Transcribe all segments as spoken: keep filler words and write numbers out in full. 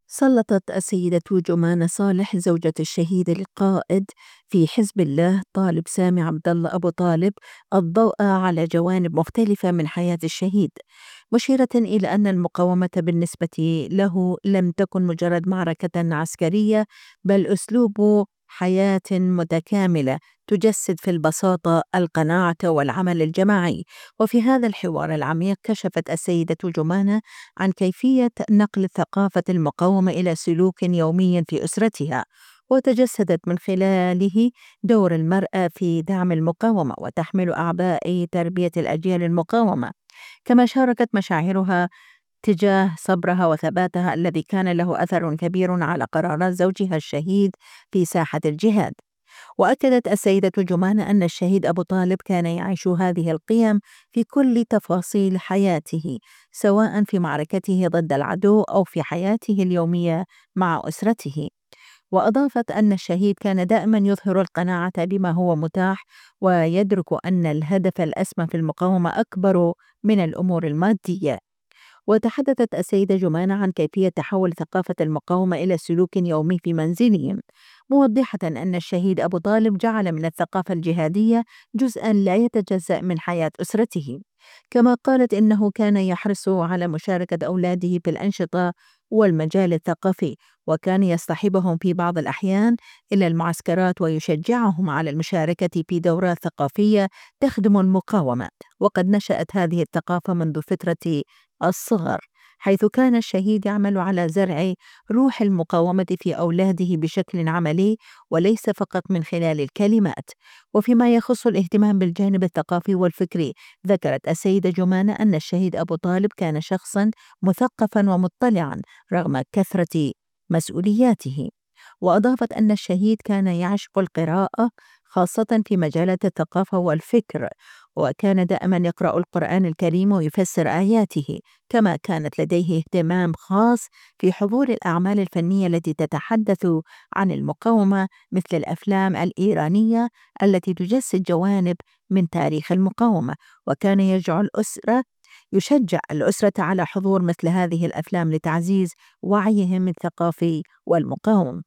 سلطت السيدة جمانة صالح زوجة الشهيد القائد في حزب الله طالب سامي عبد الله أبو طالب الضوء على جوانب مختلفة من حياة الشهيد، مشيرة إلى أن المقاومة بالنسبة له لم تكن مجرد معركة عسكرية، بل أسلوب حياة متكاملة تجسد في البساطة القناعة والعمل الجماعي. وفي هذا الحوار العميق كشفت السيدة جمانة عن كيفية نقل ثقافة المقاومة إلى سلوك يومي في أسرتها، وتجسدت من خلاله دور المرأة في دعم المقاومة وتحمل أعباء تربية الأجيال المقاومة، كما شاركت مشاعرها تجاه صبرها وثباتها الذي كان له أثر كبير على قرارات زوجها الشهيد في ساحة الجهاد. وأكدت السيدة جمانة أن الشهيد أبو طالب كان يعيش هذه القيم في كل تفاصيل حياته، سواء في معركته ضد العدو أو في حياته اليومية مع أسرته. وأضافت أن الشهيد كان دائما يظهر القناعة بما هو متاح، ويدرك أن الهدف الأسمى في المقاومة أكبر من الأمور المادية. وتحدثت السيدة جمانة عن كيفية تحول ثقافة المقاومة إلى سلوك يومي في منزلهم، موضحة أن الشهيد أبو طالب جعل من الثقافة الجهادية جزءا لا يتجزأ من حياة أسرته. كما قالت إنه كان يحرص على مشاركة أولاده في الأنشطة والمجال الثقافي، وكان يصطحبهم في بعض الأحيان إلى المعسكرات ويشجعهم على المشاركة في دورات ثقافية تخدم المقاومة. وقد نشأت هذه الثقافة منذ فترة الصغر، حيث كان الشهيد يعمل على زرع روح المقاومة في أولاده بشكل عملي وليس فقط من خلال الكلمات. وفيما يخص الاهتمام بالجانب الثقافي والفكري، ذكرت السيدة جمانة أن الشهيد أبو طالب كان شخصا مثقفا ومطلعا رغم كثرة مسؤولياته. وأضافت أن الشهيد كان يعشق القراءة خاصة في مجالات الثقافة والفكر، وكان دائما يقرأ القرآن الكريم ويفسر آياته، كما كانت لديه اهتمام خاص في حضور الأعمال الفنية التي تتحدث عن المقاومة مثل الأفلام الإيرانية التي تجسد جوانب من تاريخ المقاومة، وكان يشجع الأسرة يشجع الأسرة على حضور مثل هذه الأفلام لتعزيز وعيهم الثقافي والمقاوم.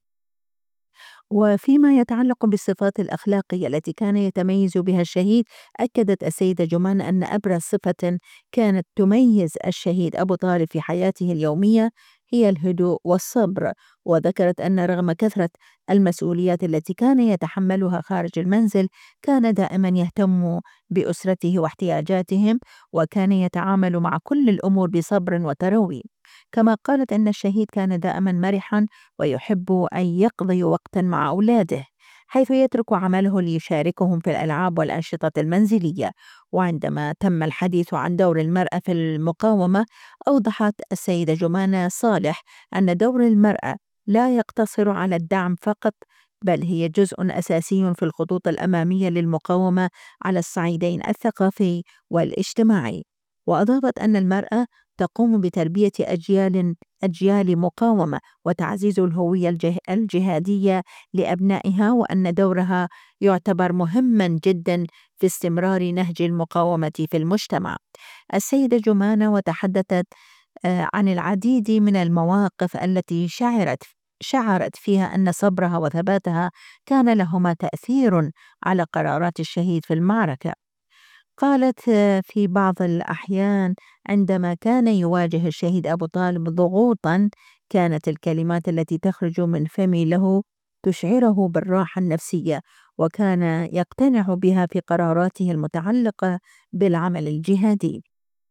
وفيما يتعلق بالصفات الأخلاقية التي كان يتميز بها الشهيد، أكدت السيدة جمان أن أبرز صفة كانت تميز الشهيد أبو طالب في حياته اليومية هي الهدوء والصبر. وذكرت أن رغم كثرة المسؤوليات التي كان يتحملها خارج المنزل، كان دائما يهتم بأسرته واحتياجاتهم، وكان يتعامل مع كل الأمور بصبر وتروي. كما قالت أن الشهيد كان دائما مرحا ويحب أن يقضي وقتا مع أولاده، حيث يترك عمله ليشاركهم في الألعاب والأنشطة المنزلية. وعندما تم الحديث عن دور المرأة في المقاومة، أوضحت السيدة جمانة صالح أن دور المرأة لا يقتصر على الدعم فقط، بل هي جزء أساسي في الخطوط الأمامية للمقاومة على الصعيدين الثقافي والاجتماعي. وأضافت أن المرأة تقوم بتربية أجيال أجيال مقاومة وتعزيز الهوية الجه الجهادية لأبنائها، وأن دورها يعتبر مهما جدا في استمرار نهج المقاومة في المجتمع. السيدة جمانة وتحدثت آه، عن العديد من المواقف التي شعرت شعرت فيها أن صبرها وثباتها كان لهما تأثير على قرارات الشهيد في المعركة. قالت آه، في بعض الأحيان عندما كان يواجه الشهيد أبو طالب ضغوطا، كانت الكلمات التي تخرج من فمي له تشعره بالراحة النفسية، وكان يقتنع بها في قراراته المتعلقة بالعمل الجهادي.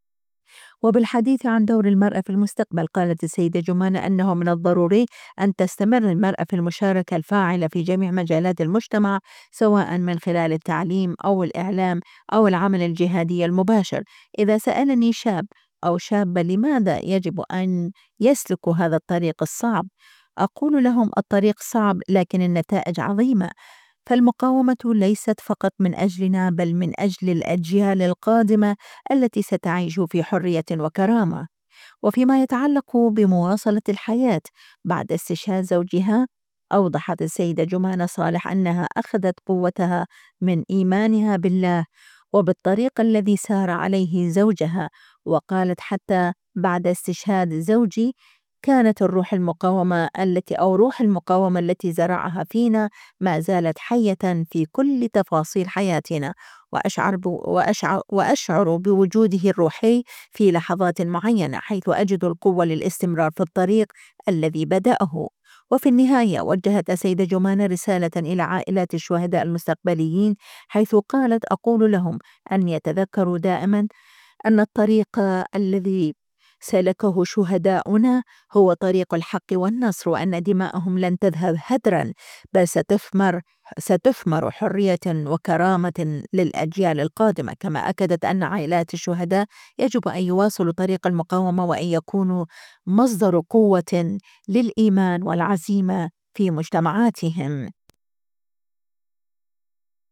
وبالحديث عن دور المرأة في المستقبل، قالت السيدة جمانة أنه من الضروري أن تستمر المرأة في المشاركة الفاعلة في جميع مجالات المجتمع، سواء من خلال التعليم أو الإعلام أو العمل الجهادي المباشر. إذا سألني شاب أو شابة لماذا يجب أن يسلكوا هذا الطريق الصعب، أقول لهم الطريق صعب لكن النتائج عظيمة. فالمقاومة ليست فقط من أجلنا، بل من أجل الأجيال القادمة التي ستعيش في حرية وكرامة. وفيما يتعلق بمواصلة الحياة بعد استشهاد زوجها، أوضحت السيدة جمانة صالح أنها أخذت قوتها من إيمانها بالله وبالطريق الذي سار عليه زوجها. وقالت حتى بعد استشهاد زوجي كانت الروح المقاومة التي أو روح المقاومة التي زرعها فينا ما زالت حية في كل تفاصيل حياتنا، وأشعر ب وأشع وأشعر بوجوده الروحي في لحظات معينة، حيث أجد القوة للاستمرار في الطريق الذي بدأه. وفي النهاية وجهت السيدة جمانة رسالة إلى عائلات الشهداء المستقبليين، حيث قالت: أقول لهم أن يتذكروا دائما أن الطريق الذي سلكه شهداؤنا هو طريق الحق والنصر، وأن دماءهم لن تذهب هدرا، بل ستثمر ستثمر حرية وكرامة للأجيال القادمة. كما أكدت أن عائلات الشهداء يجب أن يواصلوا طريق المقاومة وأن يكونوا مصدر قوة للإيمان والعزيمة في مجتمعاتهم.